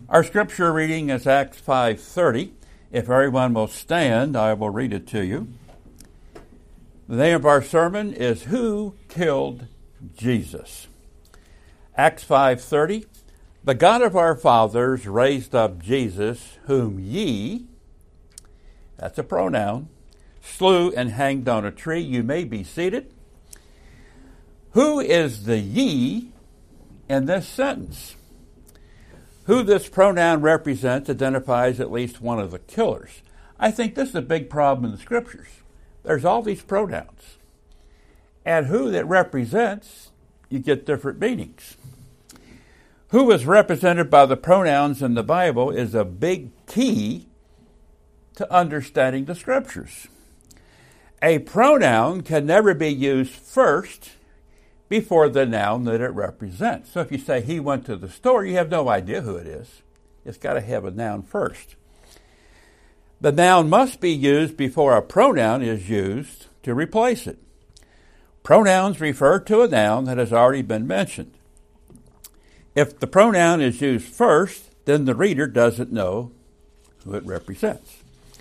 Our scripture reading is Acts 5:30. If everyone will stand, I will read it to you. The name of our sermon is Who Killed Jesus? Acts 5:30. The God of our fathers raised up Jesus, whom ye, that's a pronoun, slew and hanged on a tree. You may be seated. Who is the ye in this sentence? Who this pronoun represents identifies at least one of the killers. I think this is a big problem in the scriptures. There's all these pronouns. And who that represents, you get different meanings. Who is represented by the pronouns in the Bible is a big key to understanding the scriptures. A pronoun can never be used first before the noun that it represents. So if you say he went to the store, you have no idea who it is. It's got to have a noun first. The noun must be used before a pronoun is used to replace it. Pronouns refer to a noun that has already been mentioned. If the pronoun is used first, then the reader doesn't know who it represents.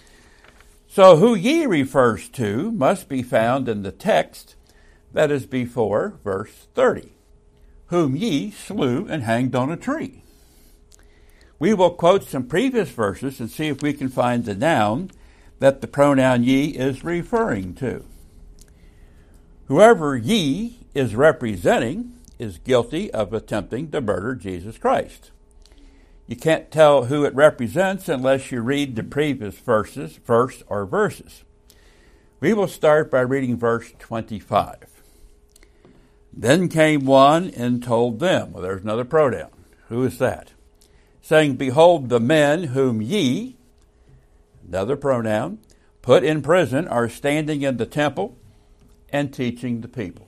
So who ye refers to must be found in the text that is before verse 30, whom ye slew and hanged on a tree. We will quote some previous verses and see if we can find the noun that the pronoun ye is referring to. Whoever ye is representing is guilty of attempting to murder Jesus Christ. You can't tell who it represents unless you read the previous verse or verses. We will start by reading verse 25. Then came one and told them, well, there's another pronoun. Who is that? Saying, behold, the men whom ye, another pronoun, put in prison are standing in the temple and teaching the people.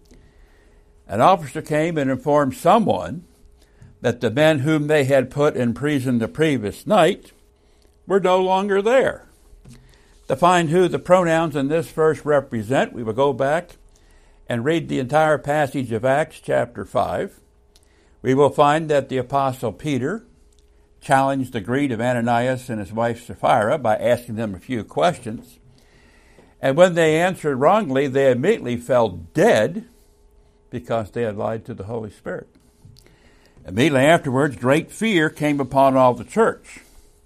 An officer came and informed someone that the men whom they had put in prison the previous night were no longer there. To find who the pronouns in this verse represent, we will go back and read the entire passage of Acts chapter 5. We will find that the Apostle Peter challenged the greed of Ananias and his wife Sapphira by asking them a few questions. And when they answered wrongly, they immediately fell dead because they had lied to the Holy Spirit. Immediately afterwards, great fear came upon all the church.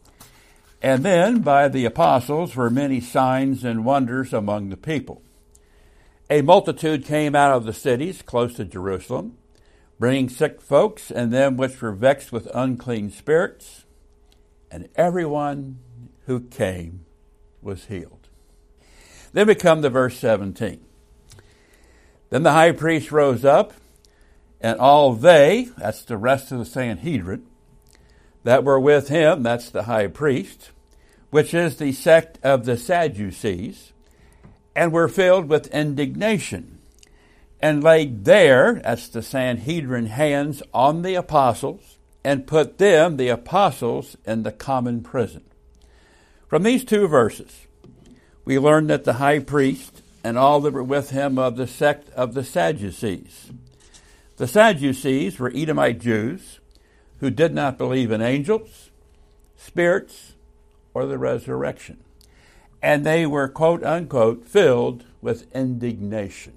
And then by the apostles were many signs and wonders among the people. A multitude came out of the cities close to Jerusalem, bringing sick folks and them which were vexed with unclean spirits, and everyone who came was healed. Then we come to verse 17. Then the high priest rose up, and all they, that's the rest of the Sanhedrin, that were with him, that's the high priest, which is the sect of the Sadducees, and were filled with indignation, and laid there, that's the Sanhedrin, hands on the apostles, and put them, the apostles, in the common prison. From these two verses, we learn that the high priest and all that were with him of the sect of the Sadducees. The Sadducees were Edomite Jews who did not believe in angels, spirits, or the resurrection. And they were, quote unquote, filled with indignation.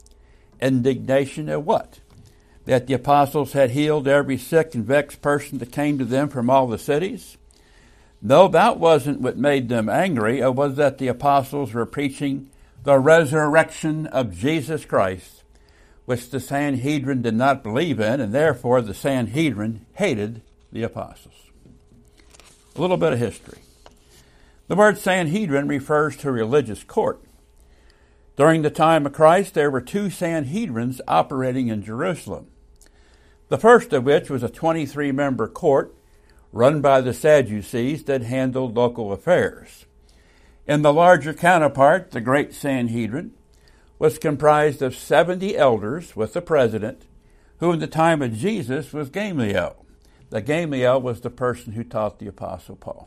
Indignation at what? That the apostles had healed every sick and vexed person that came to them from all the cities? No, that wasn't what made them angry. It was that the apostles were preaching the resurrection of Jesus Christ, which the Sanhedrin did not believe in, and therefore the Sanhedrin hated the apostles. A little bit of history. The word Sanhedrin refers to a religious court. During the time of Christ, there were two Sanhedrins operating in Jerusalem. The first of which was a 23-member court run by the Sadducees that handled local affairs. And the larger counterpart, the Great Sanhedrin, was comprised of 70 elders with the president, who in the time of Jesus was Gamaliel. The Gamaliel was the person who taught the Apostle Paul.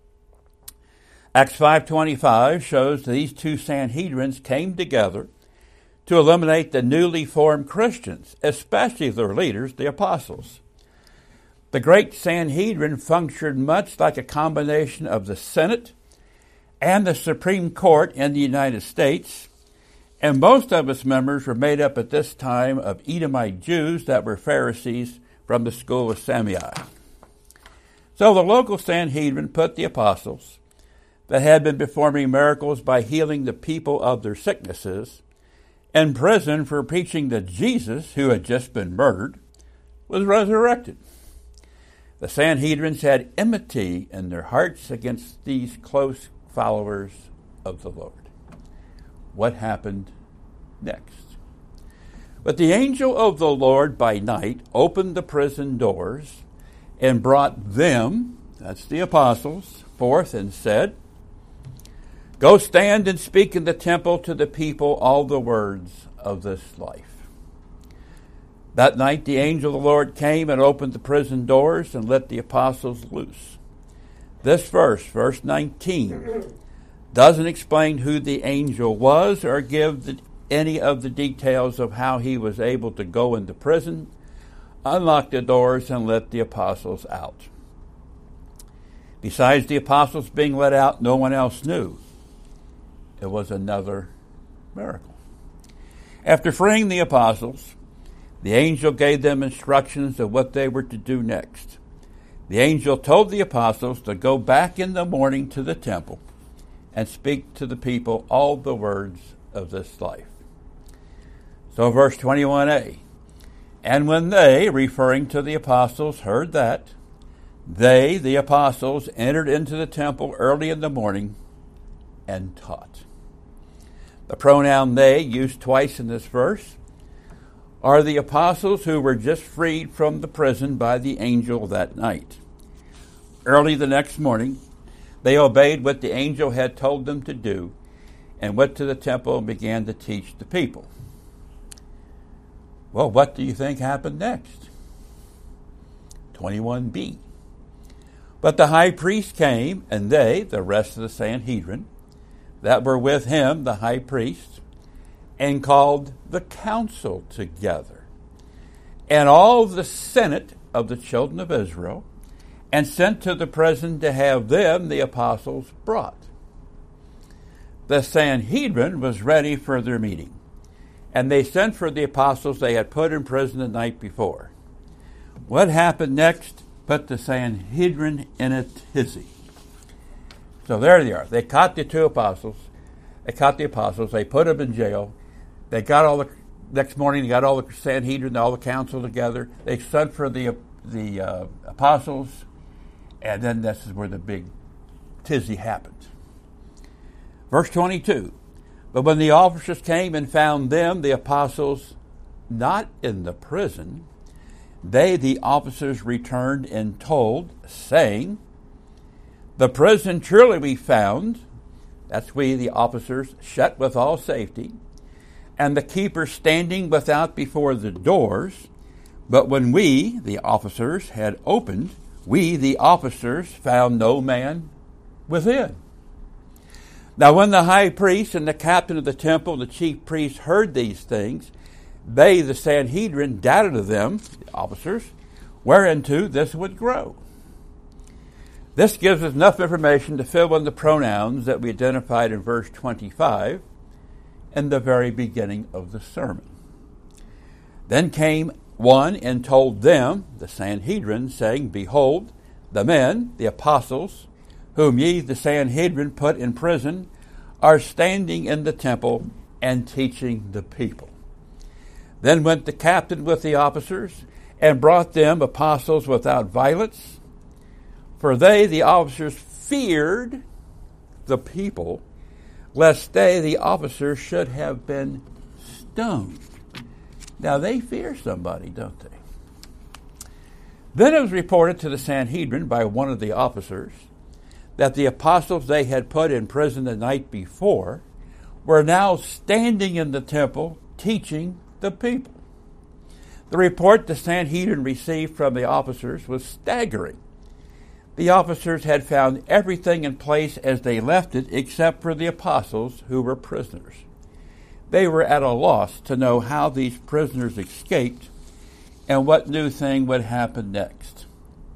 Acts 5:25 shows that these two Sanhedrins came together to eliminate the newly formed Christians, especially their leaders, the apostles. The great Sanhedrin functioned much like a combination of the Senate and the Supreme Court in the United States, and most of its members were made up at this time of Edomite Jews that were Pharisees from the school of Shammai. So the local Sanhedrin put the apostles that had been performing miracles by healing the people of their sicknesses in prison for preaching that Jesus, who had just been murdered, was resurrected. The Sanhedrins had enmity in their hearts against these close followers of the Lord. What happened next? But the angel of the Lord by night opened the prison doors and brought them, that's the apostles, forth and said, "Go stand and speak in the temple to the people all the words of this life." That night the angel of the Lord came and opened the prison doors and let the apostles loose. This verse 19, doesn't explain who the angel was or give any of the details of how he was able to go into prison, unlock the doors, and let the apostles out. Besides the apostles being let out, no one else knew. It was another miracle. After freeing the apostles, the angel gave them instructions of what they were to do next. The angel told the apostles to go back in the morning to the temple and speak to the people all the words of this life. So verse 21a, and when they, referring to the apostles, heard that, they, the apostles, entered into the temple early in the morning and taught. The pronoun they, used twice in this verse, are the apostles who were just freed from the prison by the angel that night. Early the next morning, they obeyed what the angel had told them to do and went to the temple and began to teach the people. Well, what do you think happened next? 21b. But the high priest came, and they, the rest of the Sanhedrin, that were with him, the high priest, and called the council together, and all the senate of the children of Israel, and sent to the prison to have them, the apostles, brought. The Sanhedrin was ready for their meeting, and they sent for the apostles they had put in prison the night before. What happened next put the Sanhedrin in a tizzy. So there they are. They caught the two apostles. They caught the apostles. They put them in jail. They got all the next morning. They got all the Sanhedrin, all the council together. They sent for the apostles, and then this is where the big tizzy happened. Verse 22. But when the officers came and found them, the apostles, not in the prison, they, the officers, returned and told, saying, the prison truly we found, that's we, the officers, shut with all safety, and the keeper standing without before the doors. But when we, the officers, had opened, we, the officers, found no man within. Now when the high priest and the captain of the temple and the chief priests heard these things, they, the Sanhedrin, doubted of them, the officers, whereunto this would grow. This gives us enough information to fill in the pronouns that we identified in verse 25 in the very beginning of the sermon. Then came one and told them, the Sanhedrin, saying, behold, the men, the apostles, whom ye, the Sanhedrin, put in prison, are standing in the temple and teaching the people. Then went the captain with the officers and brought them apostles without violence, for they, the officers, feared the people, lest they, the officers, should have been stoned. Now, they fear somebody, don't they? Then it was reported to the Sanhedrin by one of the officers that the apostles they had put in prison the night before were now standing in the temple teaching the people. The report the Sanhedrin received from the officers was staggering. The officers had found everything in place as they left it except for the apostles who were prisoners. They were at a loss to know how these prisoners escaped and what new thing would happen next.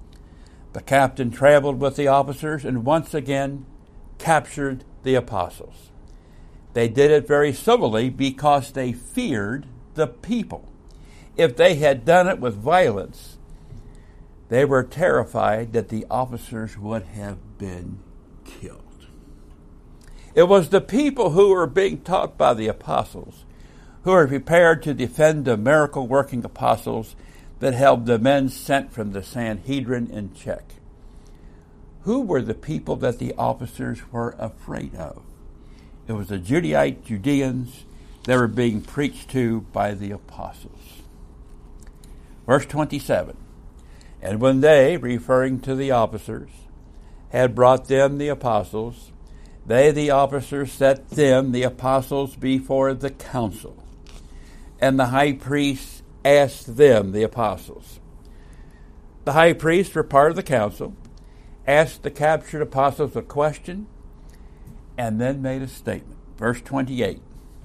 The captain traveled with the officers and once again captured the apostles. They did it very civilly because they feared the people. If they had done it with violence, they were terrified that the officers would have been killed. It was the people who were being taught by the apostles, who were prepared to defend the miracle-working apostles, that held the men sent from the Sanhedrin in check. Who were the people that the officers were afraid of? It was the Judeans that were being preached to by the apostles. Verse 27, and when they, referring to the officers, had brought them the apostles, they, the officers, set them, the apostles, before the council. And the high priest asked them, the apostles. The high priests were part of the council, asked the captured apostles a question, and then made a statement. Verse 28.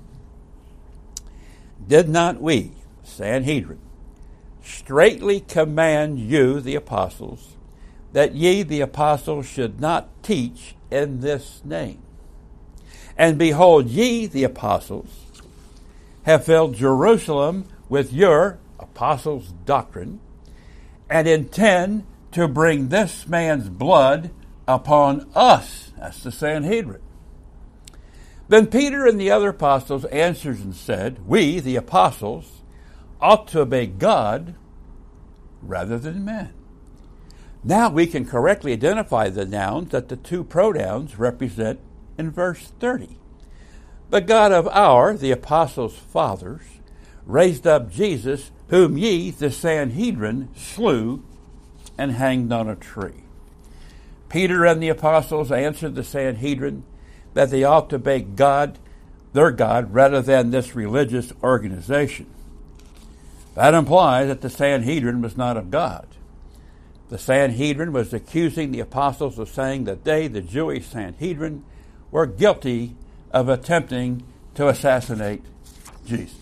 Did not we, Sanhedrin, straitly command you, the apostles, that ye, the apostles, should not teach in this name? And behold, ye, the apostles, have filled Jerusalem with your apostles' doctrine, and intend to bring this man's blood upon us. That's the Sanhedrin. Then Peter and the other apostles answered and said, we, the apostles, ought to obey God rather than men. Now we can correctly identify the nouns that the two pronouns represent in verse 30. The God of the apostles' fathers, raised up Jesus, whom ye, the Sanhedrin, slew and hanged on a tree. Peter and the apostles answered the Sanhedrin that they ought to obey God, their God, rather than this religious organization. That implies that the Sanhedrin was not of God. The Sanhedrin was accusing the apostles of saying that they, the Jewish Sanhedrin, were guilty of attempting to assassinate Jesus.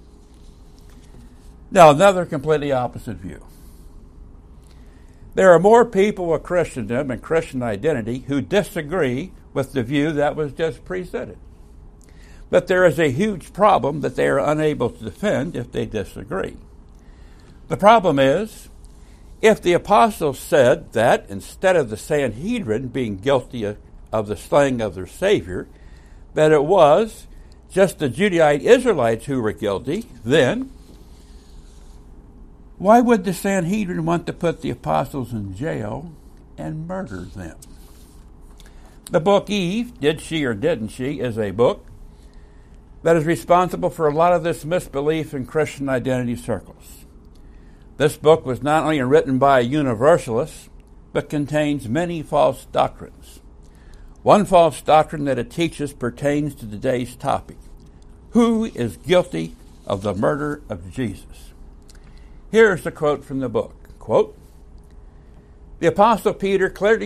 Now, another completely opposite view. There are more people with Christendom and Christian identity who disagree with the view that was just presented. But there is a huge problem that they are unable to defend if they disagree. The problem is, if the apostles said that instead of the Sanhedrin being guilty of the slaying of their Savior, that it was just the Judahite Israelites who were guilty, then why would the Sanhedrin want to put the apostles in jail and murder them? The book Eve, Did She or Didn't She, is a book that is responsible for a lot of this misbelief in Christian identity circles. This book was not only written by a universalist, but contains many false doctrines. One false doctrine that it teaches pertains to today's topic. Who is guilty of the murder of Jesus? Here's the quote from the book. Quote, the Apostle Peter clearly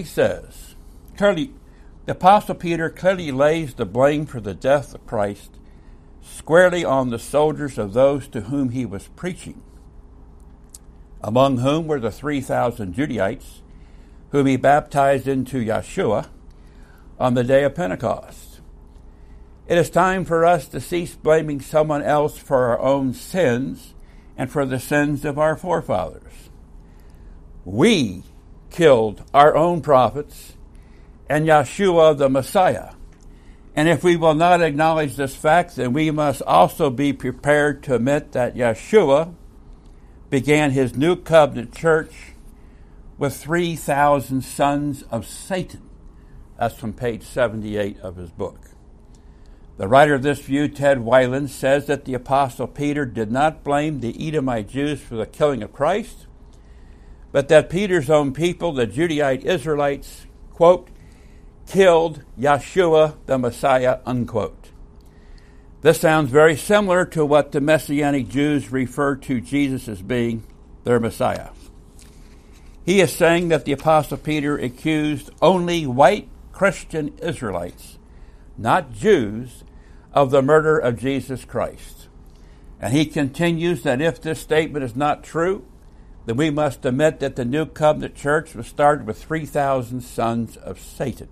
lays the blame for the death of Christ squarely on the shoulders of those to whom he was preaching, among whom were the 3,000 Judaites whom he baptized into Yeshua on the day of Pentecost. It is time for us to cease blaming someone else for our own sins and for the sins of our forefathers. We killed our own prophets and Yeshua the Messiah. And if we will not acknowledge this fact, then we must also be prepared to admit that Yeshua began his new covenant church with 3,000 sons of Satan. That's from page 78 of his book. The writer of this view, Ted Weiland, says that the Apostle Peter did not blame the Edomite Jews for the killing of Christ, but that Peter's own people, the Judahite Israelites, quote, killed Yeshua the Messiah, unquote. This sounds very similar to what the Messianic Jews refer to Jesus as being their Messiah. He is saying that the Apostle Peter accused only white Christian Israelites, not Jews, of the murder of Jesus Christ. And he continues that if this statement is not true, then we must admit that the New Covenant Church was started with 3,000 sons of Satan.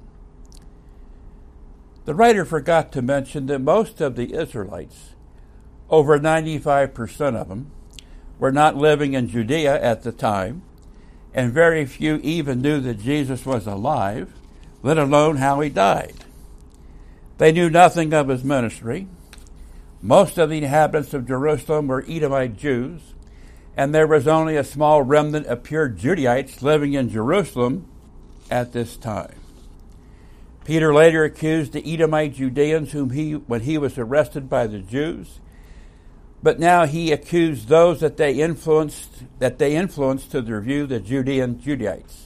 The writer forgot to mention that most of the Israelites, over 95% of them, were not living in Judea at the time, and very few even knew that Jesus was alive, let alone how he died. They knew nothing of his ministry. Most of the inhabitants of Jerusalem were Edomite Jews, and there was only a small remnant of pure Judaites living in Jerusalem at this time. Peter later accused the Edomite Judeans when he was arrested by the Jews, but now he accused those that they influenced to their view, the Judean Judaites.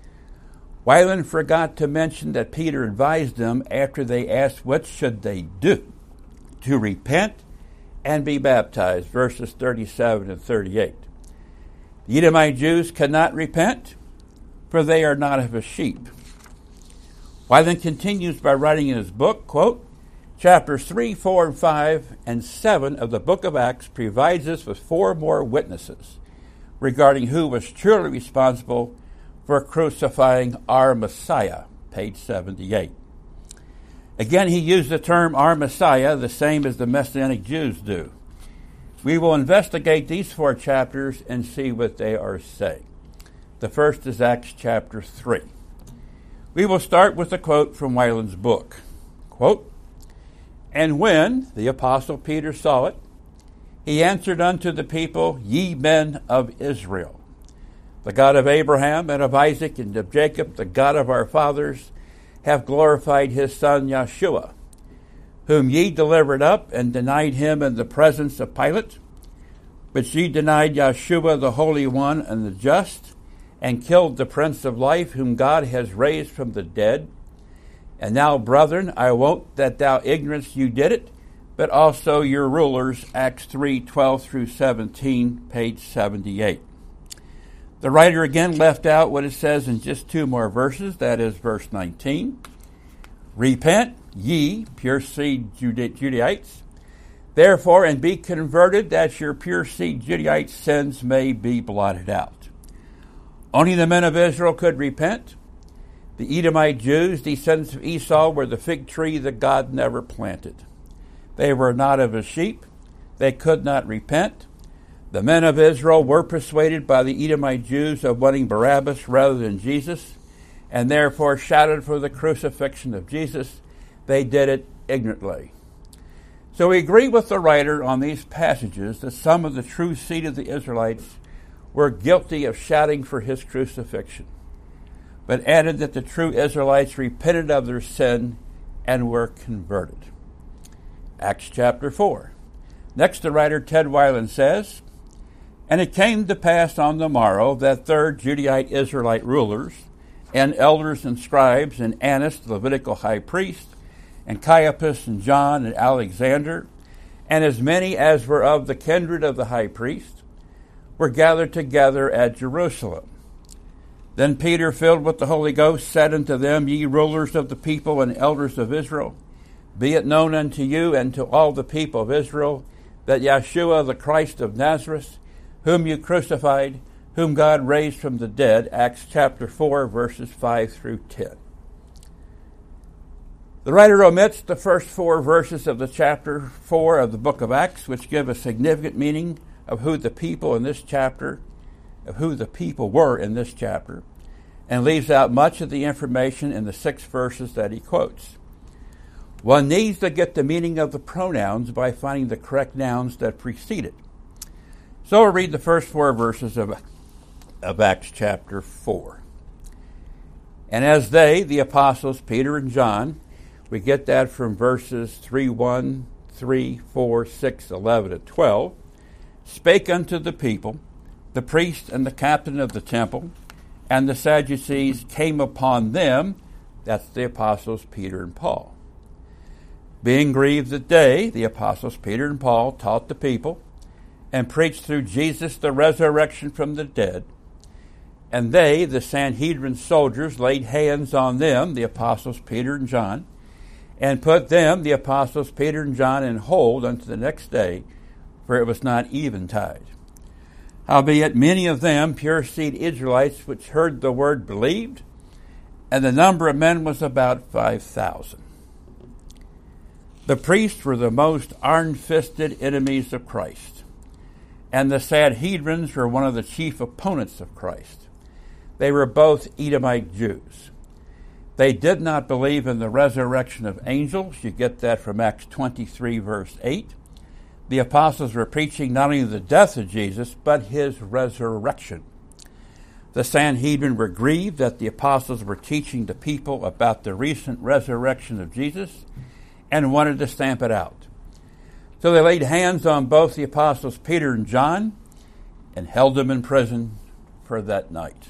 Weiland forgot to mention that Peter advised them after they asked what should they do, to repent and be baptized, verses 37 and 38. The Edomite Jews cannot repent, for they are not of his sheep. Weiland continues by writing in his book, quote, chapters 3, 4, and 5, and 7 of the book of Acts provides us with 4 more witnesses regarding who was truly responsible for crucifying our Messiah, page 78. Again, he used the term our Messiah, the same as the Messianic Jews do. We will investigate these 4 chapters and see what they are saying. The first is Acts chapter 3. We will start with a quote from Weiland's book. Quote, and when the apostle Peter saw it, he answered unto the people, ye men of Israel, the God of Abraham and of Isaac and of Jacob, the God of our fathers, have glorified his son Yeshua, whom ye delivered up and denied him in the presence of Pilate. But ye denied Yeshua, the Holy One and the just, and killed the Prince of Life, whom God has raised from the dead. And now, brethren, I wot that thou ignorance you did it, but also your rulers, Acts 3, 12 through 17, page 78. The writer again left out what it says in just 2 more verses, that is verse 19. Repent, ye, pure seed Judaites, therefore, and be converted, that your pure seed Judaites' sins may be blotted out. Only the men of Israel could repent. The Edomite Jews, descendants of Esau, were the fig tree that God never planted. They were not of his sheep. They could not repent. The men of Israel were persuaded by the Edomite Jews of wanting Barabbas rather than Jesus, and therefore shouted for the crucifixion of Jesus. They did it ignorantly. So we agree with the writer on these passages that some of the true seed of the Israelites were guilty of shouting for his crucifixion, but added that the true Israelites repented of their sin and were converted. Acts chapter 4. Next, the writer Ted Weiland says, and it came to pass on the morrow that 3rd Judahite Israelite rulers and elders and scribes and Annas, the Levitical high priest, and Caiaphas and John and Alexander, and as many as were of the kindred of the high priest, were gathered together at Jerusalem. Then Peter, filled with the Holy Ghost, said unto them, ye rulers of the people and elders of Israel, be it known unto you and to all the people of Israel that Yeshua, the Christ of Nazareth, whom you crucified, whom God raised from the dead, Acts chapter 4, verses 5 through 10. The writer omits the first 4 verses of the chapter 4 of the book of Acts, which give a significant meaning of who the people were in this chapter, and leaves out much of the information in the 6 verses that he quotes. One needs to get the meaning of the pronouns by finding the correct nouns that precede it. So we'll read the first 4 verses of Acts chapter 4. And as they, the apostles, Peter and John, we get that from verses 3, 1, 3, 4, 6, 11, and 12, spake unto the people, the priest and the captain of the temple, and the Sadducees came upon them, that's the apostles Peter and Paul. Being grieved that they, the apostles Peter and Paul, taught the people, and preached through Jesus the resurrection from the dead. And they, the Sanhedrin soldiers, laid hands on them, the apostles Peter and John, and put them, the apostles Peter and John, in hold unto the next day, for it was not eventide. Howbeit many of them, pure seed Israelites, which heard the word, believed, and the number of men was about 5,000. The priests were the most iron-fisted enemies of Christ, and the Sanhedrins were one of the chief opponents of Christ. They were both Edomite Jews. They did not believe in the resurrection of angels. You get that from Acts 23, verse 8. The apostles were preaching not only the death of Jesus, but his resurrection. The Sanhedrin were grieved that the apostles were teaching the people about the recent resurrection of Jesus and wanted to stamp it out. So they laid hands on both the apostles Peter and John and held them in prison for that night.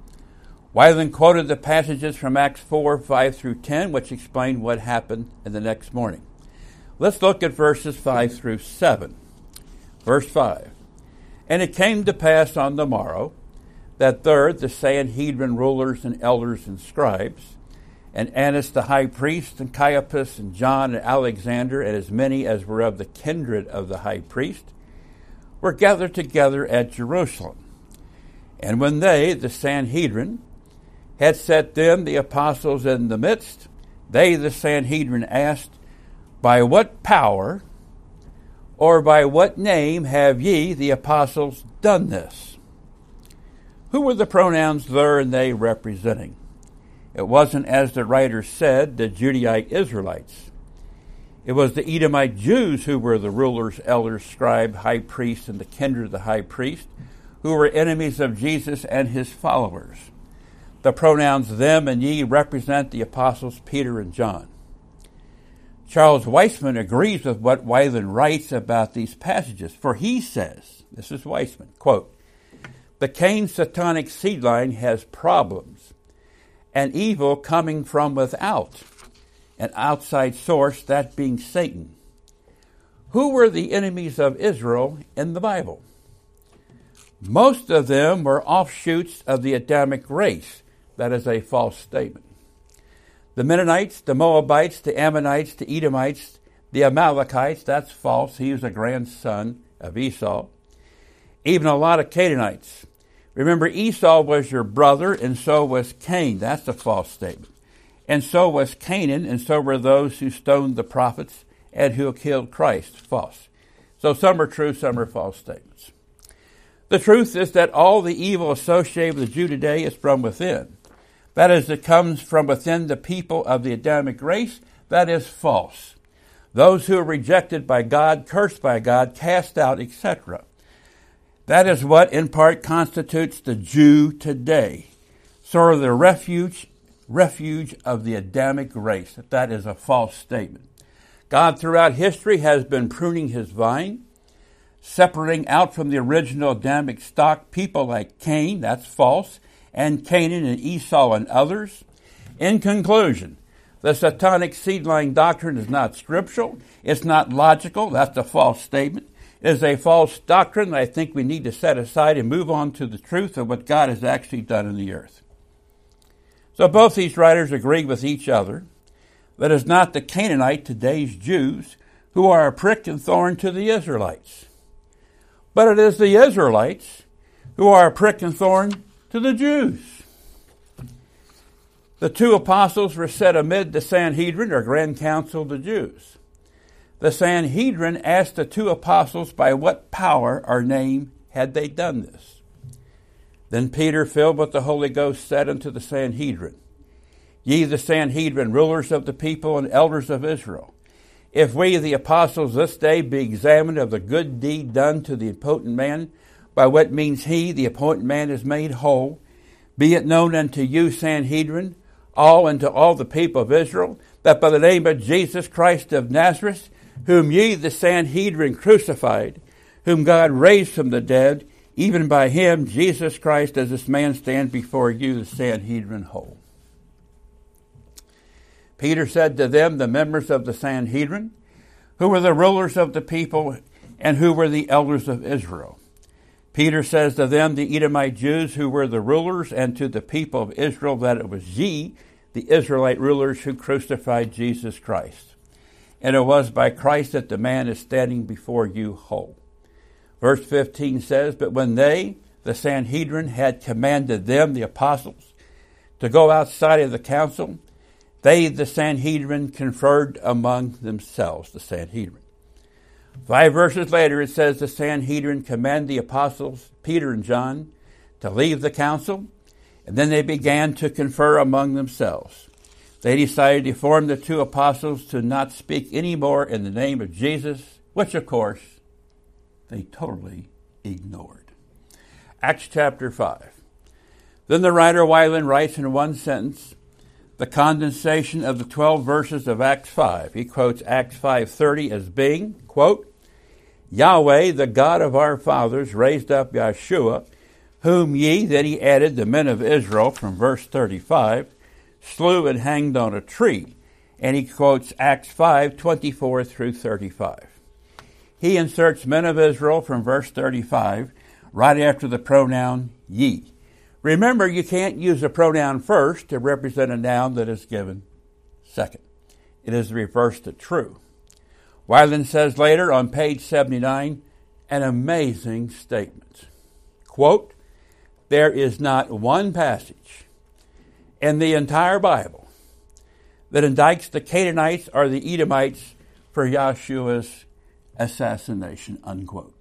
Weiland quoted the passages from Acts 4, 5 through 10, which explain what happened in the next morning. Let's look at verses 5 through 7. Verse 5. And it came to pass on the morrow that there the Sanhedrin rulers and elders and scribes, and Annas the high priest, and Caiaphas, and John, and Alexander, and as many as were of the kindred of the high priest, were gathered together at Jerusalem. And when they, the Sanhedrin, had set them, the apostles, in the midst, they, the Sanhedrin, asked, By what power or by what name have ye, the apostles, done this? Who were the pronouns there and they representing? It wasn't, as the writer said, the Judahite Israelites. It was the Edomite Jews who were the rulers, elders, scribe, high priest, and the kindred of the high priest, who were enemies of Jesus and his followers. The pronouns them and ye represent the apostles Peter and John. Charles Weisman agrees with what Weiland writes about these passages, for he says, this is Weisman, quote, the Cain satanic seed line has problems, and evil coming from without, an outside source, that being Satan. Who were the enemies of Israel in the Bible? Most of them were offshoots of the Adamic race. That is a false statement. The Mennonites, the Moabites, the Ammonites, the Edomites, the Amalekites, that's false. He was a grandson of Esau. Even a lot of Canaanites. Remember, Esau was your brother, and so was Cain. That's a false statement. And so was Canaan, and so were those who stoned the prophets and who killed Christ. False. So some are true, some are false statements. The truth is that all the evil associated with the Jew today is from within. That is, it comes from within the people of the Adamic race. That is false. Those who are rejected by God, cursed by God, cast out, etc. That is what, in part, constitutes the Jew today. Sort of the refuge of the Adamic race. That is a false statement. God, throughout history, has been pruning his vine, separating out from the original Adamic stock people like Cain. That's false. And Canaan and Esau and others. In conclusion, the satanic seed line doctrine is not scriptural. It's not logical. That's a false statement. It is a false doctrine that I think we need to set aside and move on to the truth of what God has actually done in the earth. So both these writers agree with each other that it's not the Canaanite, today's Jews, who are a prick and thorn to the Israelites, but it is the Israelites who are a prick and thorn to the Jews. The two apostles were set amid the Sanhedrin, or Grand Council of the Jews. The Sanhedrin asked the two apostles by what power or name had they done this. Then Peter, filled with the Holy Ghost, said unto the Sanhedrin, Ye the Sanhedrin, rulers of the people and elders of Israel, if we, the apostles, this day be examined of the good deed done to the impotent man, by what means he, the appointed man, is made whole, be it known unto you, Sanhedrin, all and to all the people of Israel, that by the name of Jesus Christ of Nazareth, whom ye, the Sanhedrin, crucified, whom God raised from the dead, even by him, Jesus Christ, does this man stand before you, the Sanhedrin, whole. Peter said to them, the members of the Sanhedrin, who were the rulers of the people and who were the elders of Israel. Peter says to them, the Edomite Jews who were the rulers, and to the people of Israel, that it was ye, the Israelite rulers, who crucified Jesus Christ. And it was by Christ that the man is standing before you whole. Verse 15 says, "But when they, the Sanhedrin, had commanded them, the apostles, to go outside of the council, they, the Sanhedrin, conferred among themselves," the Sanhedrin. 5 verses later, it says the Sanhedrin commanded the apostles, Peter and John, to leave the council, and then they began to confer among themselves. They decided to form the 2 apostles to not speak any more in the name of Jesus, which, of course, they totally ignored. Acts chapter 5. Then the writer Weiland writes in one sentence the condensation of the 12 verses of Acts 5. He quotes Acts 5:30 as being, quote, "Yahweh, the God of our fathers, raised up Yeshua, whom ye," then he added, "the men of Israel," from verse 35, "slew and hanged on a tree." And he quotes Acts 5:24 through 35. He inserts men of Israel from verse 35 right after the pronoun ye. Remember, you can't use a pronoun first to represent a noun that is given second. It is the reverse to true. Weiland says later on page 79, an amazing statement. Quote, "There is not one passage in the entire Bible that indicts the Canaanites or the Edomites for Yeshua's assassination," unquote.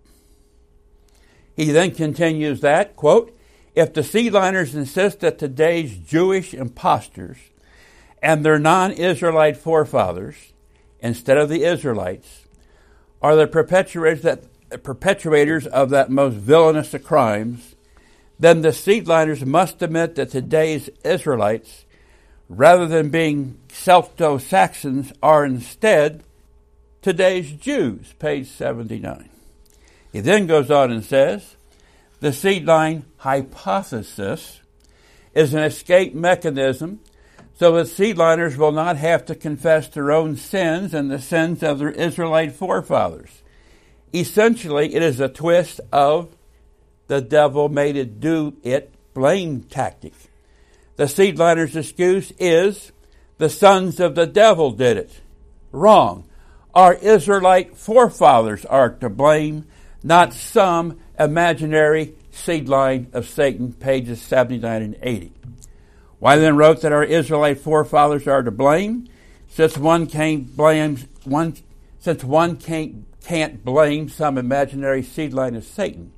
He then continues that, quote, "If the seedliners insist that today's Jewish impostors and their non-Israelite forefathers, instead of the Israelites, are the perpetrators of that most villainous of crimes, then the seedliners must admit that today's Israelites, rather than being Celto-Saxons, are instead today's Jews," page 79. He then goes on and says, "The seedline hypothesis is an escape mechanism so that seedliners will not have to confess their own sins and the sins of their Israelite forefathers. Essentially, it is a twist of the devil made it do it blame tactic. The seedliners' excuse is the sons of the devil did it. Wrong. Our Israelite forefathers are to blame, not some imaginary seedline of Satan, pages 79 and 80. Weiland wrote that our Israelite forefathers are to blame, since one can't blame some imaginary seedline of Satan.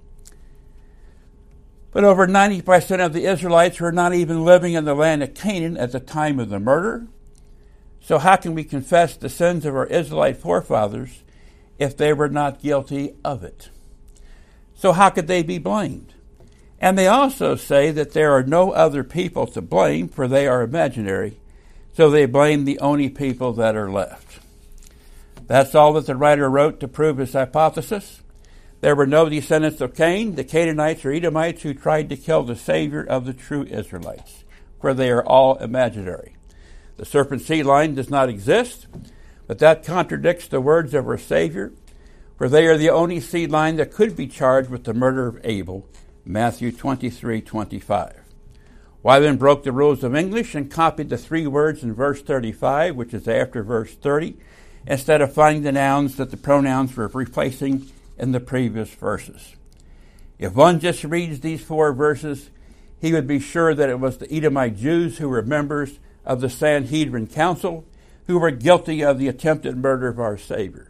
But over 90% of the Israelites were not even living in the land of Canaan at the time of the murder. So how can we confess the sins of our Israelite forefathers if they were not guilty of it? So how could they be blamed? And they also say that there are no other people to blame, for they are imaginary. So they blame the only people that are left. That's all that the writer wrote to prove his hypothesis. There were no descendants of Cain, the Canaanites or Edomites, who tried to kill the Savior of the true Israelites, for they are all imaginary. The serpent seed line does not exist, but that contradicts the words of our Savior, for they are the only seed line that could be charged with the murder of Abel, Matthew 23:25. Weiland broke the rules of English and copied the 3 words in verse 35, which is after verse 30, instead of finding the nouns that the pronouns were replacing in the previous verses. If one just reads these 4 verses, he would be sure that it was the Edomite Jews who were members of the Sanhedrin Council who were guilty of the attempted murder of our Savior.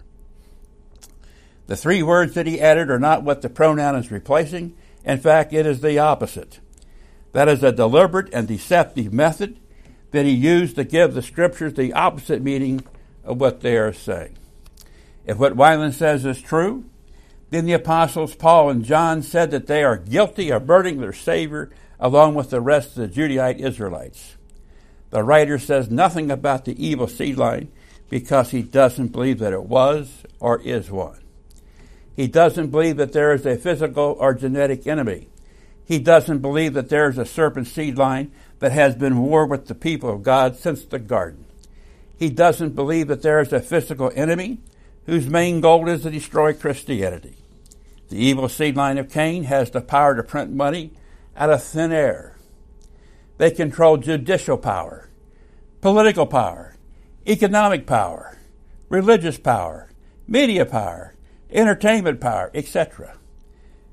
The 3 words that he added are not what the pronoun is replacing. In fact, it is the opposite. That is a deliberate and deceptive method that he used to give the Scriptures the opposite meaning of what they are saying. If what Weiland says is true, then the apostles Paul and John said that they are guilty of murdering their Savior along with the rest of the Judahite Israelites. The writer says nothing about the evil seed line because he doesn't believe that it was or is one. He doesn't believe that there is a physical or genetic enemy. He doesn't believe that there is a serpent seed line that has been war with the people of God since the garden. He doesn't believe that there is a physical enemy whose main goal is to destroy Christianity. The evil seed line of Cain has the power to print money out of thin air. They control judicial power, political power, economic power, religious power, media power, entertainment power, etc.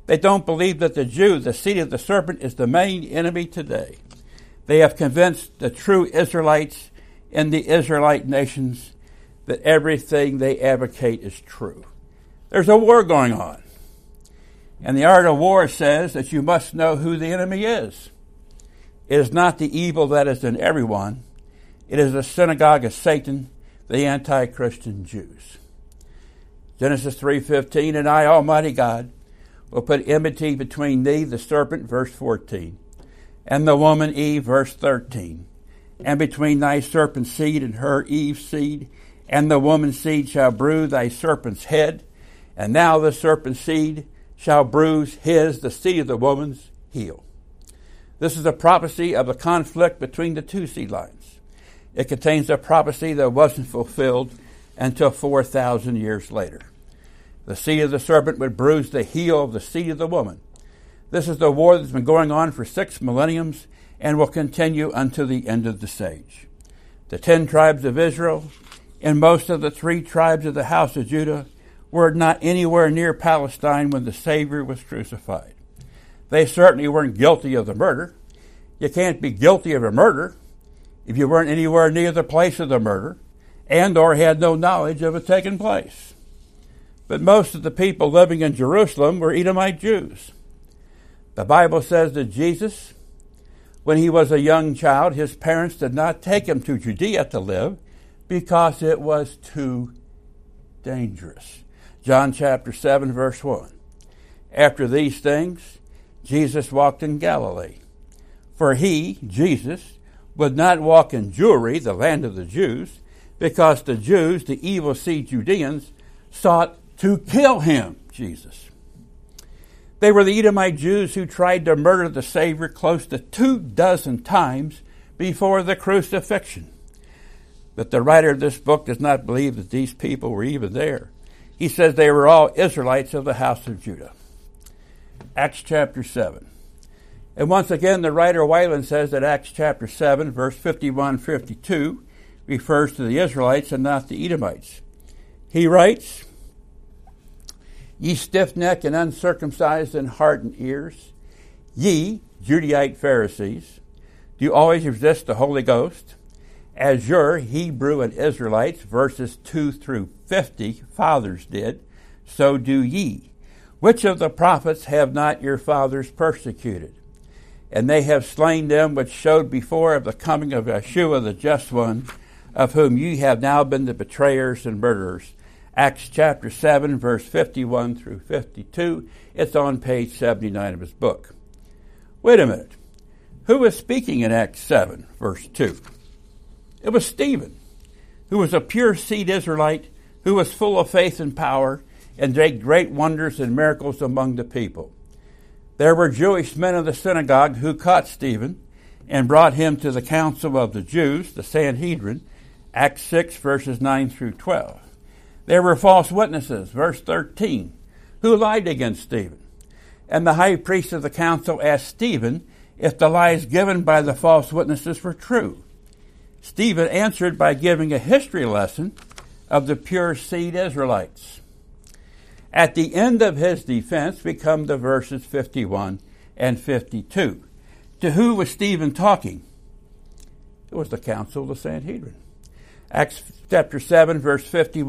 They don't believe that the Jew, the seed of the serpent, is the main enemy today. They have convinced the true Israelites in the Israelite nations that everything they advocate is true. There's a war going on. And the art of war says that you must know who the enemy is. It is not the evil that is in everyone. It is the synagogue of Satan, the anti-Christian Jews. Genesis 3:15, and I, Almighty God, will put enmity between thee, the serpent, verse 14, and the woman Eve, verse 13, and between thy serpent's seed and her, Eve's seed, and the woman's seed shall bruise thy serpent's head, and now the serpent's seed shall bruise his, the seed of the woman's, heel. This is a prophecy of a conflict between the two seed lines. It contains a prophecy that wasn't fulfilled until 4,000 years later. The seed of the serpent would bruise the heel of the seed of the woman. This is the war that's been going on for 6 millenniums and will continue until the end of this age. The 10 tribes of Israel and most of the 3 tribes of the house of Judah were not anywhere near Palestine when the Savior was crucified. They certainly weren't guilty of the murder. You can't be guilty of a murder if you weren't anywhere near the place of the murder and or had no knowledge of it taking place. But most of the people living in Jerusalem were Edomite Jews. The Bible says that Jesus, when he was a young child, his parents did not take him to Judea to live because it was too dangerous. John chapter 7, verse 1. After these things, Jesus walked in Galilee. For he, Jesus, would not walk in Jewry, the land of the Jews, because the Jews, the evil seed Judeans, sought to kill him, Jesus. They were the Edomite Jews who tried to murder the Savior close to 24 times before the crucifixion. But the writer of this book does not believe that these people were even there. He says they were all Israelites of the house of Judah. Acts chapter 7. And once again, the writer Weiland says that Acts chapter 7, verse 51-52, refers to the Israelites and not the Edomites. He writes, Ye stiff-necked and uncircumcised in heart and ears, ye, Judaite Pharisees, do always resist the Holy Ghost, as your Hebrew and Israelites, verses 2-50, fathers did, so do ye. Which of the prophets have not your fathers persecuted? And they have slain them which showed before of the coming of Yeshua the Just One, of whom ye have now been the betrayers and murderers. Acts chapter 7, verse 51-52. It's on page 79 of his book. Wait a minute. Who was speaking in Acts 7, verse 2? It was Stephen, who was a pure seed Israelite, who was full of faith and power, and did great wonders and miracles among the people. There were Jewish men of the synagogue who caught Stephen and brought him to the council of the Jews, the Sanhedrin, Acts 6, verses 9-12. There were false witnesses, verse 13, who lied against Stephen. And the high priest of the council asked Stephen if the lies given by the false witnesses were true. Stephen answered by giving a history lesson of the pure seed Israelites. At the end of his defense become the verses 51 and 52. To who was Stephen talking? It was the council of the Sanhedrin. Acts chapter 7, verse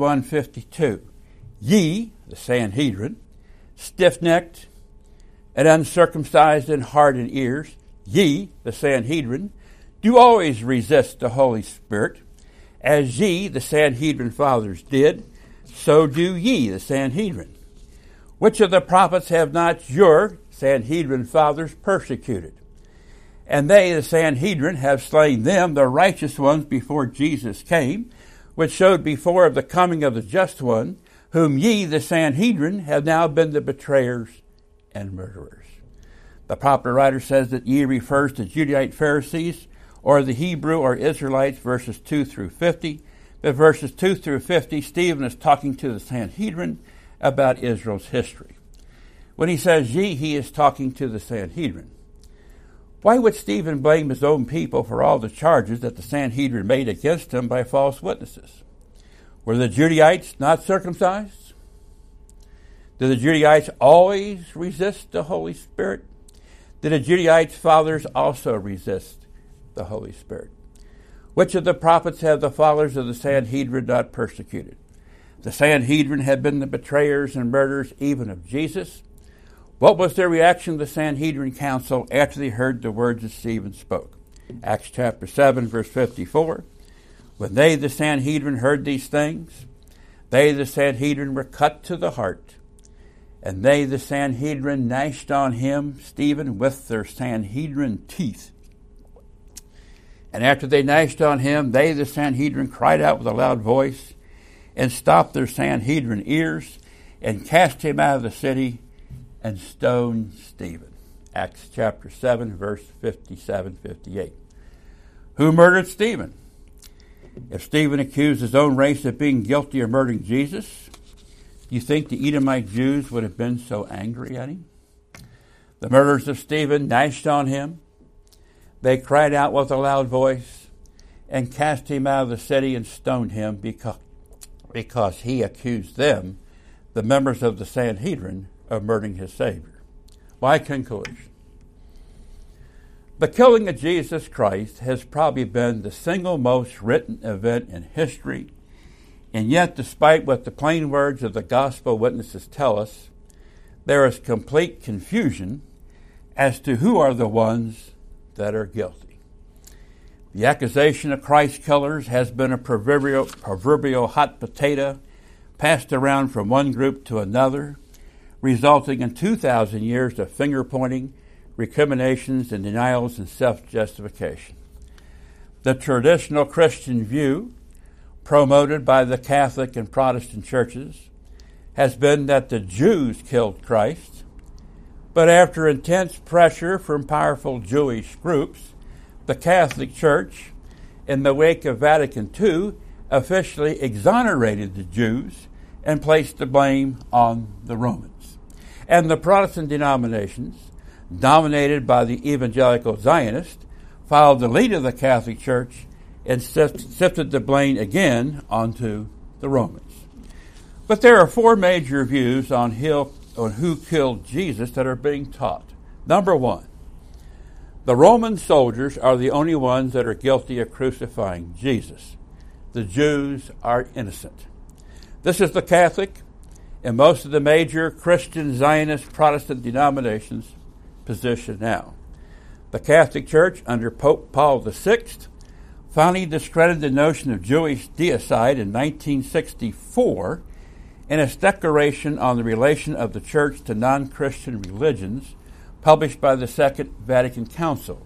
51-52. Ye, the Sanhedrin, stiff-necked and uncircumcised in heart and ears, ye, the Sanhedrin, do always resist the Holy Spirit, as ye, the Sanhedrin fathers, did, so do ye, the Sanhedrin. Which of the prophets have not your, Sanhedrin fathers, persecuted? And they, the Sanhedrin, have slain them, the righteous ones, before Jesus came, which showed before of the coming of the Just One, whom ye, the Sanhedrin, have now been the betrayers and murderers. The popular writer says that ye refers to Judaite Pharisees, or the Hebrew or Israelites, verses 2-50. But verses 2-50, Stephen is talking to the Sanhedrin about Israel's history. When he says ye, he is talking to the Sanhedrin. Why would Stephen blame his own people for all the charges that the Sanhedrin made against him by false witnesses? Were the Judaites not circumcised? Did the Judaites always resist the Holy Spirit? Did the Judaites' fathers also resist the Holy Spirit? Which of the prophets have the followers of the Sanhedrin not persecuted? The Sanhedrin had been the betrayers and murderers even of Jesus. What was their reaction to the Sanhedrin council after they heard the words that Stephen spoke? Acts chapter 7, verse 54. When they, the Sanhedrin, heard these things, they, the Sanhedrin, were cut to the heart. And they, the Sanhedrin, gnashed on him, Stephen, with their Sanhedrin teeth. And after they gnashed on him, they, the Sanhedrin, cried out with a loud voice and stopped their Sanhedrin ears and cast him out of the city and stoned Stephen. Acts chapter 7, verse 57-58. Who murdered Stephen? If Stephen accused his own race of being guilty of murdering Jesus, do you think the Edomite Jews would have been so angry at him? The murderers of Stephen gnashed on him. They cried out with a loud voice and cast him out of the city and stoned him because he accused them, the members of the Sanhedrin, of murdering his Savior. My conclusion. The killing of Jesus Christ has probably been the single most written event in history, and yet, despite what the plain words of the gospel witnesses tell us, there is complete confusion as to who are the ones that are guilty. The accusation of Christ killers has been a proverbial hot potato passed around from one group to another, resulting in 2,000 years of finger-pointing, recriminations, and denials and self-justification. The traditional Christian view, promoted by the Catholic and Protestant churches, has been that the Jews killed Christ, but after intense pressure from powerful Jewish groups, the Catholic Church, in the wake of Vatican II, officially exonerated the Jews and placed the blame on the Romans. And the Protestant denominations, dominated by the evangelical Zionists, followed the lead of the Catholic Church and sifted the blame again onto the Romans. But there are four major views on who killed Jesus that are being taught. Number one, the Roman soldiers are the only ones that are guilty of crucifying Jesus. The Jews are innocent. This is the Catholic and most of the major Christian Zionist Protestant denominations' position now. The Catholic Church under Pope Paul VI finally discredited the notion of Jewish deicide in 1964 in its declaration on the relation of the Church to non-Christian religions, published by the Second Vatican Council.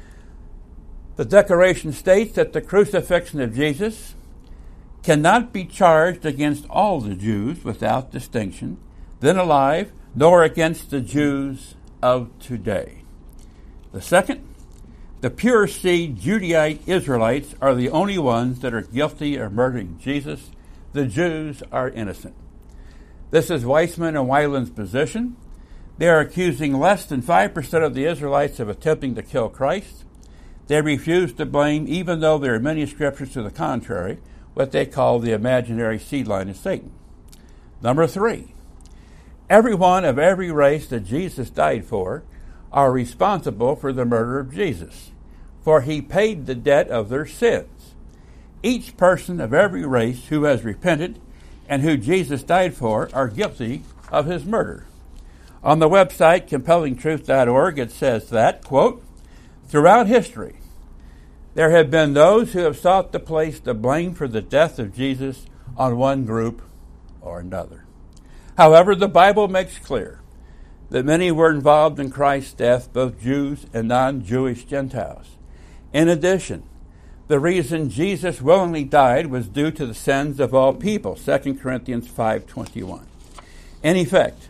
The declaration states that the crucifixion of Jesus cannot be charged against all the Jews without distinction, then alive, nor against the Jews of today. The second, the pure seed Judaite Israelites are the only ones that are guilty of murdering Jesus. The Jews are innocent. This is Weissman and Weiland's position. They are accusing less than 5% of the Israelites of attempting to kill Christ. They refuse to blame, even though there are many scriptures to the contrary, what they call the imaginary seed line of Satan. Number three, everyone of every race that Jesus died for are responsible for the murder of Jesus, for he paid the debt of their sins. Each person of every race who has repented and who Jesus died for are guilty of his murder. On the website compellingtruth.org it says that, quote, throughout history, there have been those who have sought to place the blame for the death of Jesus on one group or another. However, the Bible makes clear that many were involved in Christ's death, both Jews and non-Jewish Gentiles. In addition, the reason Jesus willingly died was due to the sins of all people, 2 Corinthians 5:21. In effect,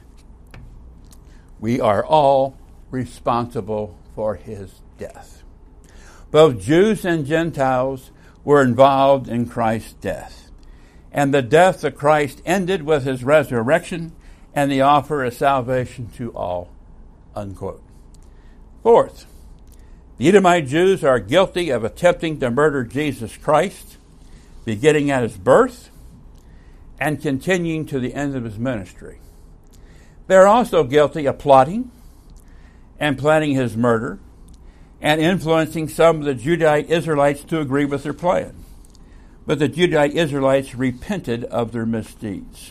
we are all responsible for his death. Both Jews and Gentiles were involved in Christ's death. And the death of Christ ended with his resurrection and the offer of salvation to all, unquote. Fourth, the Edomite Jews are guilty of attempting to murder Jesus Christ, beginning at his birth and continuing to the end of his ministry. They're also guilty of plotting and planning his murder and influencing some of the Judahite Israelites to agree with their plan. But the Judahite Israelites repented of their misdeeds.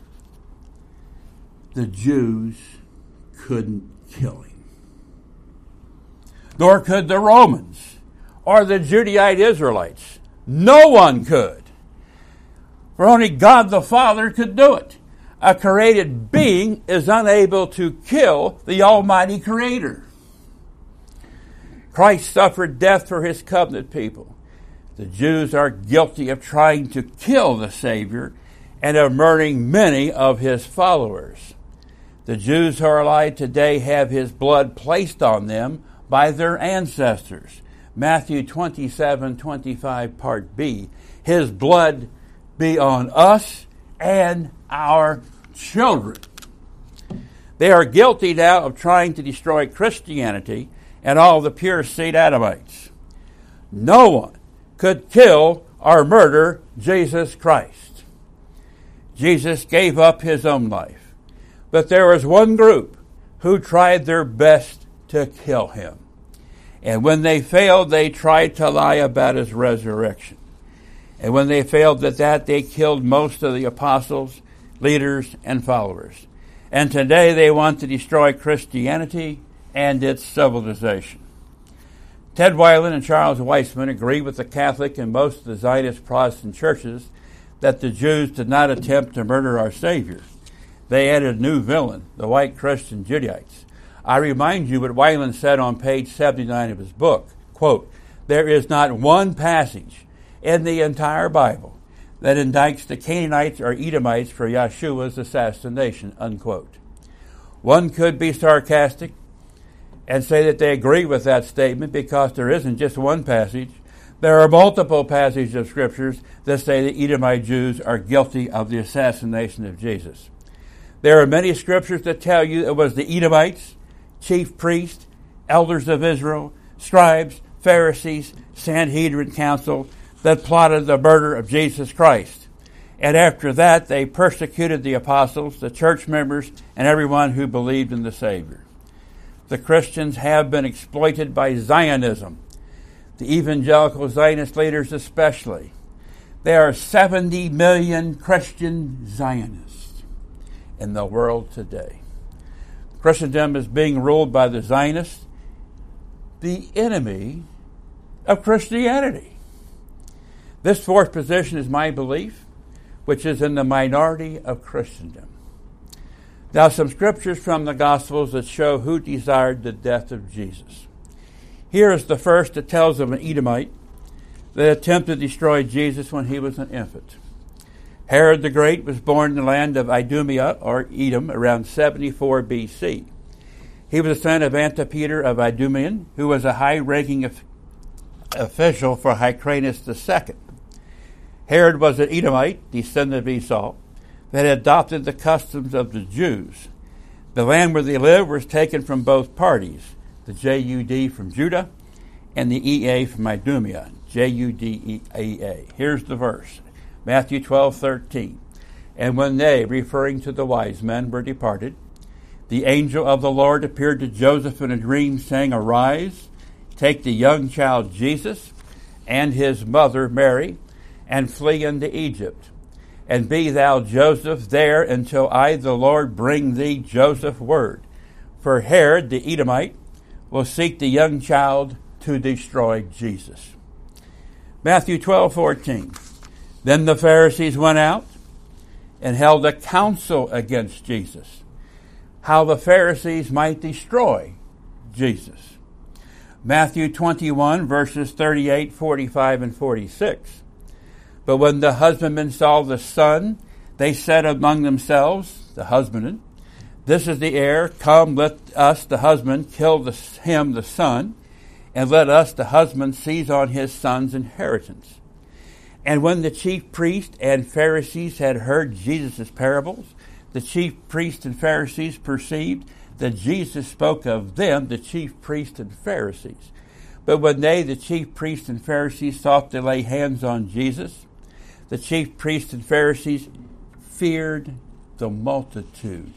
The Jews couldn't kill him. Nor could the Romans or the Judahite Israelites. No one could. For only God the Father could do it. A created being is unable to kill the Almighty Creator. Christ suffered death for his covenant people. The Jews are guilty of trying to kill the Savior and of murdering many of his followers. The Jews who are alive today have his blood placed on them by their ancestors. Matthew 27:25, Part B. His blood be on us and our children. They are guilty now of trying to destroy Christianity and all the pure seed Adamites. No one could kill or murder Jesus Christ. Jesus gave up his own life. But there was one group who tried their best to kill him. And when they failed, they tried to lie about his resurrection. And when they failed at that, they killed most of the apostles, leaders, and followers. And today they want to destroy Christianity and its civilization. Ted Weiland and Charles Weisman agree with the Catholic and most of the Zionist Protestant churches that the Jews did not attempt to murder our Savior. They added a new villain, the white Christian Judaites. I remind you what Weiland said on page 79 of his book, quote, "There is not one passage in the entire Bible that indicts the Canaanites or Edomites for Yeshua's assassination," unquote. One could be sarcastic and say that they agree with that statement because there isn't just one passage. There are multiple passages of scriptures that say the Edomite Jews are guilty of the assassination of Jesus. There are many scriptures that tell you it was the Edomites, chief priests, elders of Israel, scribes, Pharisees, Sanhedrin council that plotted the murder of Jesus Christ. And after that, they persecuted the apostles, the church members, and everyone who believed in the Savior. The Christians have been exploited by Zionism, the evangelical Zionist leaders especially. There are 70 million Christian Zionists in the world today. Christendom is being ruled by the Zionists, the enemy of Christianity. This fourth position is my belief, which is in the minority of Christendom. Now, some scriptures from the Gospels that show who desired the death of Jesus. Here is the first that tells of an Edomite that attempted to destroy Jesus when he was an infant. Herod the Great was born in the land of Idumea, or Edom, around 74 B.C. He was the son of Antipater of Idumean, who was a high-ranking official for Hyrcanus II. Herod was an Edomite, descendant of Esau, that had adopted the customs of the Jews. The land where they lived was taken from both parties, the Jud from Judah and the Ea from Idumea, Judea. Here's the verse, Matthew 12:13. And when they, referring to the wise men, were departed, the angel of the Lord appeared to Joseph in a dream, saying, Arise, take the young child Jesus and his mother Mary, and flee into Egypt. And be thou, Joseph, there until I, the Lord, bring thee Joseph word. For Herod, the Edomite, will seek the young child to destroy Jesus. Matthew 12:14. Then the Pharisees went out and held a council against Jesus, how the Pharisees might destroy Jesus. Matthew 21, verses 38, 45, and 46. But when the husbandmen saw the son, they said among themselves, the husbandmen, This is the heir. Come, let us, the husband, kill him, the son, and let us, the husband, seize on his son's inheritance. And when the chief priests and Pharisees had heard Jesus' parables, the chief priests and Pharisees perceived that Jesus spoke of them, the chief priests and Pharisees. But when they, the chief priests and Pharisees, sought to lay hands on Jesus, the chief priests and Pharisees feared the multitude,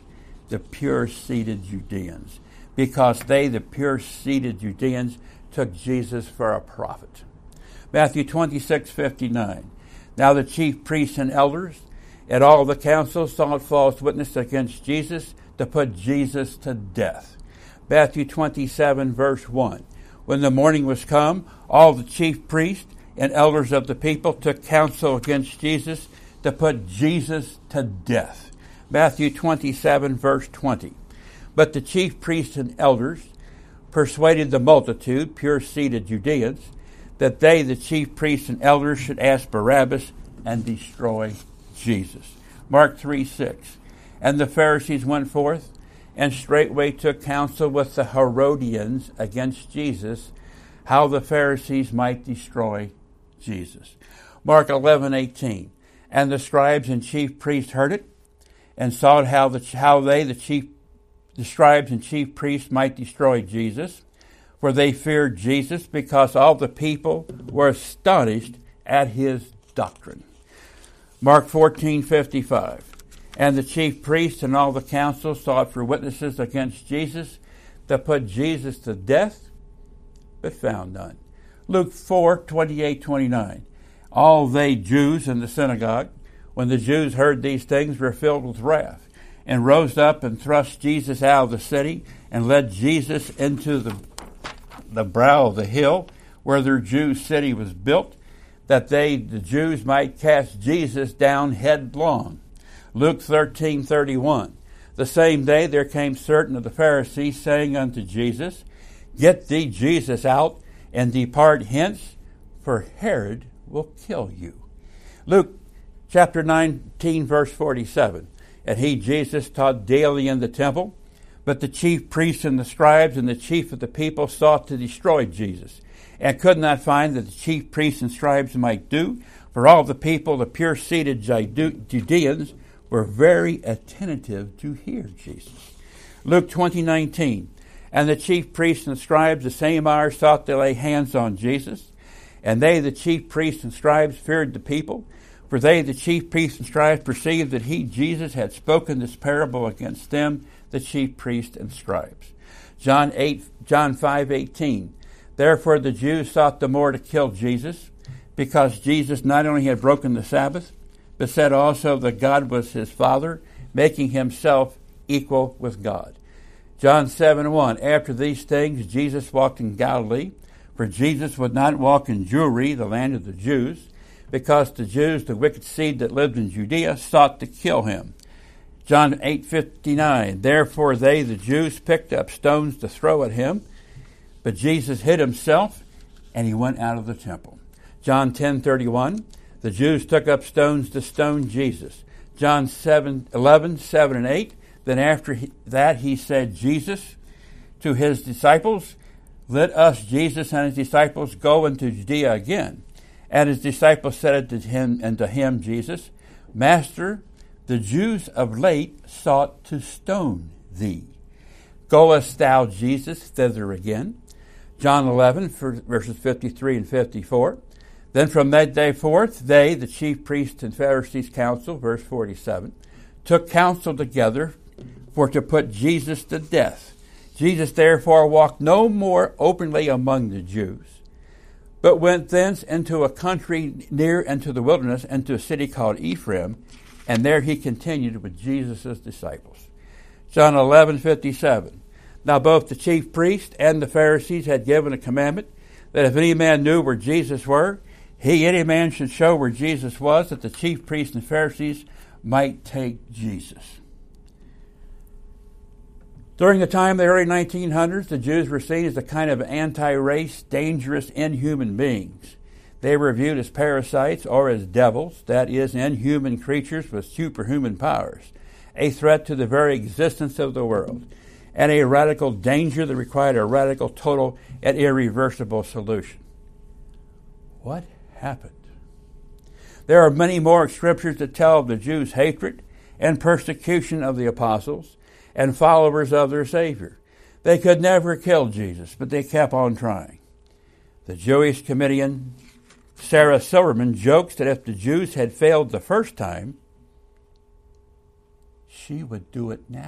the pure-seeded Judeans, because they, the pure-seeded Judeans, took Jesus for a prophet. Matthew 26:59. Now the chief priests and elders and all the council sought false witness against Jesus to put Jesus to death. Matthew 27, verse 1. When the morning was come, all the chief priests and elders of the people took counsel against Jesus to put Jesus to death. Matthew 27, verse 20. But the chief priests and elders persuaded the multitude, pure-seeded Judeans, that they, the chief priests and elders, should ask Barabbas and destroy Jesus. Mark 3:6. And the Pharisees went forth and straightway took counsel with the Herodians against Jesus, how the Pharisees might destroy Jesus. Mark 11:18. And the scribes and chief priests heard it, and sought how the scribes and chief priests might destroy Jesus, for they feared Jesus, because all the people were astonished at his doctrine. Mark 14:55. And the chief priests and all the council sought for witnesses against Jesus to put Jesus to death, but found none. Luke 4:28-29. All they Jews in the synagogue, when the Jews heard these things, were filled with wrath, and rose up and thrust Jesus out of the city, and led Jesus into the brow of the hill, where their Jews' city was built, that they, the Jews, might cast Jesus down headlong. Luke 13:31. The same day there came certain of the Pharisees, saying unto Jesus, Get thee Jesus out, and depart hence, for Herod will kill you. Luke chapter 19, verse 47. And he, Jesus, taught daily in the temple, but the chief priests and the scribes and the chief of the people sought to destroy Jesus, and could not find that the chief priests and scribes might do, for all the people, the pure-seeded Judeans, were very attentive to hear Jesus. Luke 20:19. And the chief priests and scribes the same hour sought to lay hands on Jesus. And they, the chief priests and scribes, feared the people, for they, the chief priests and scribes, perceived that he, Jesus, had spoken this parable against them, the chief priests and scribes. John 5:18. Therefore the Jews sought the more to kill Jesus, because Jesus not only had broken the Sabbath, but said also that God was his Father, making himself equal with God. John 7:1. After these things Jesus walked in Galilee, for Jesus would not walk in Jewry, the land of the Jews, because the Jews, the wicked seed that lived in Judea, sought to kill him. John 8:59. Therefore they, the Jews, picked up stones to throw at him, but Jesus hid himself, and he went out of the temple. John 10:31. The Jews took up stones to stone Jesus. John 11:7-8. Then after that he said, Jesus, to his disciples, Let us, Jesus and his disciples, go into Judea again. And his disciples said unto him, Jesus, Master, the Jews of late sought to stone thee. Goest thou, Jesus, thither again? John 11, verses 53 and 54. Then from that day forth, they, the chief priests and Pharisees' council, verse 47, took counsel together for to put Jesus to death. Jesus therefore walked no more openly among the Jews, but went thence into a country near unto the wilderness, into a city called Ephraim, and there he continued with Jesus' disciples. John 11:57. Now both the chief priests and the Pharisees had given a commandment that if any man knew where Jesus were, any man should show where Jesus was, that the chief priests and Pharisees might take Jesus. During the time of the early 1900s, the Jews were seen as a kind of anti-race, dangerous, inhuman beings. They were viewed as parasites or as devils, that is, inhuman creatures with superhuman powers, a threat to the very existence of the world, and a radical danger that required a radical, total, and irreversible solution. What happened? There are many more scriptures that tell of the Jews' hatred and persecution of the apostles and followers of their Savior. They could never kill Jesus, but they kept on trying. The Jewish comedian Sarah Silverman jokes that if the Jews had failed the first time, she would do it now.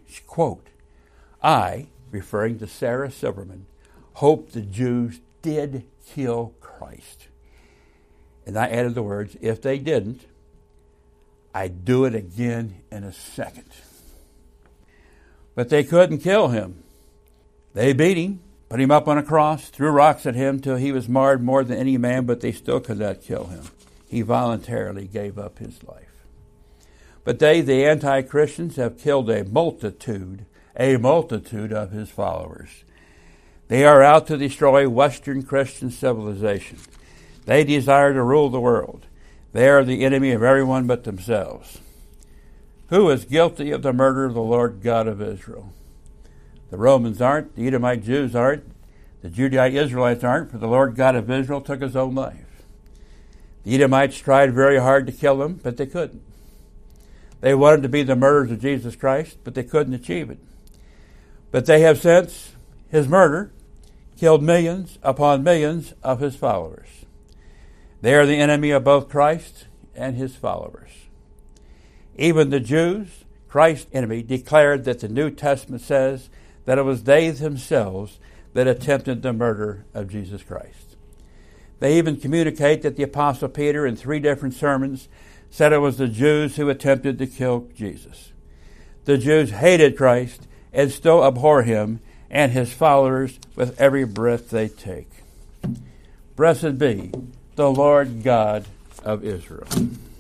quote, I, referring to Sarah Silverman, hope the Jews did kill Christ. And I added the words, if they didn't, I'd do it again in a second. But they couldn't kill him. They beat him, put him up on a cross, threw rocks at him till he was marred more than any man, but they still could not kill him. He voluntarily gave up his life. But they, the anti-Christians, have killed a multitude of his followers. They are out to destroy Western Christian civilization. They desire to rule the world. They are the enemy of everyone but themselves. Who is guilty of the murder of the Lord God of Israel? The Romans aren't, the Edomite Jews aren't, the Judahite Israelites aren't, for the Lord God of Israel took his own life. The Edomites tried very hard to kill him, but they couldn't. They wanted to be the murderers of Jesus Christ, but they couldn't achieve it. But they have since his murder killed millions upon millions of his followers. They are the enemy of both Christ and his followers. Even the Jews, Christ's enemy, declared that the New Testament says that it was they themselves that attempted the murder of Jesus Christ. They even communicate that the Apostle Peter in 3 different sermons said it was the Jews who attempted to kill Jesus. The Jews hated Christ and still abhor him and his followers with every breath they take. Blessed be the Lord God of Israel.